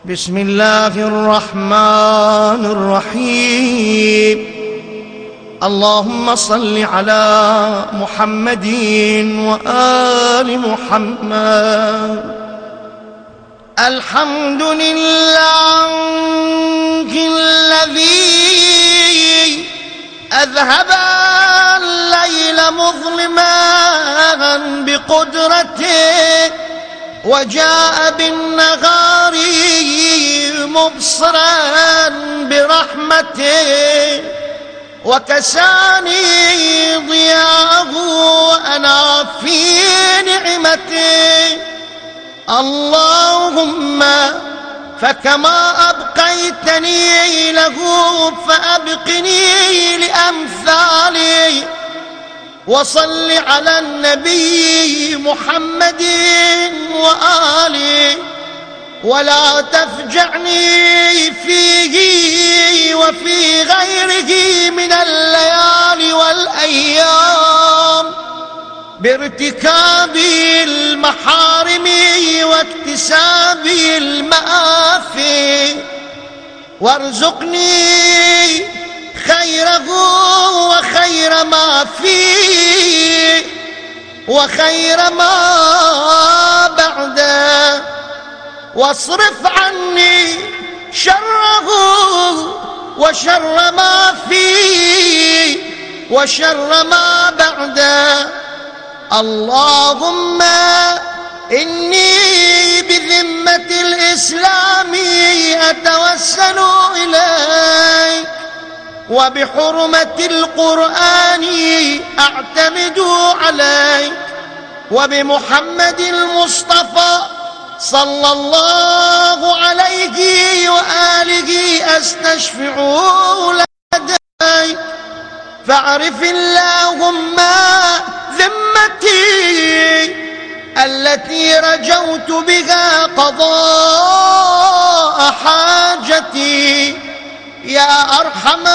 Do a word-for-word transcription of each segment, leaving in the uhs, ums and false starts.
بسم الله الرحمن الرحيم. اللهم صل على محمد وآل محمد. الحمد لله الذي أذهب الليل مظلما بقدرته وجاء بالنهار مبصرا برحمته وكساني ضياءه وأنا في نعمته. اللهم فكما أبقيتني له فأبقني لأمثالي. وصل على النبي محمد وآله ولا تفجعني فيه وفي غيره من الليالي والأيام بارتكاب المحارم واكتساب المآثم، وارزقني خيره وخير ما فيه وخير ما بعده، واصرف عني شره وشر ما فيه وشر ما بعده. اللهم إني بذمة الإسلام أتوسل إليك، وبحرمة القرآن أعتمد عليك، وبمحمد المصطفى صلى الله عليه وآله أستشفع لديك. فاعرف اللهم ذمتي التي رجوت بها قضاء حاجتي يا أرحم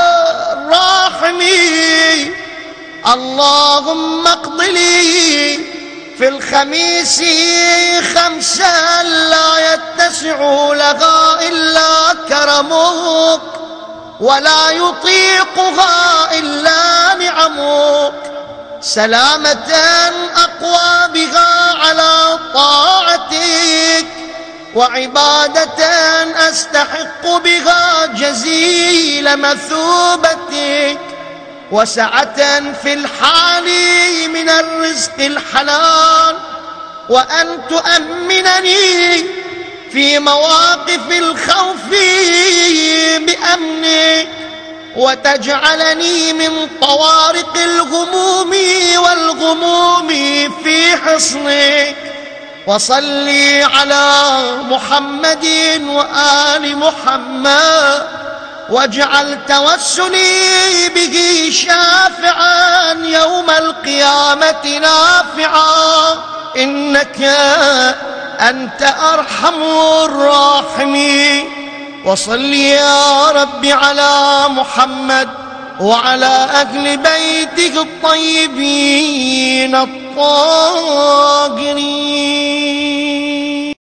الراحمين. اللهم اقض لي في الخميس خمسا لا يتسع لها إلا كرمك ولا يطيقها إلا نعمك، سلامة أقوى بها على طاعتك، وعبادة أستحق بها جزيل مثوبتك، وسعة في الحال من الرزق الحلال، وأن تؤمنني في مواقف الخوف بأمنك، وتجعلني من طوارق الغموم والغموم في حصنك. وصلي على محمد وآل محمد، واجعل توسلي به شافعا يوم القيامة نافعا، إنك أنت أرحم الراحمين. وصل يا رب على محمد وعلى أهل بيته الطيبين الطاهرين.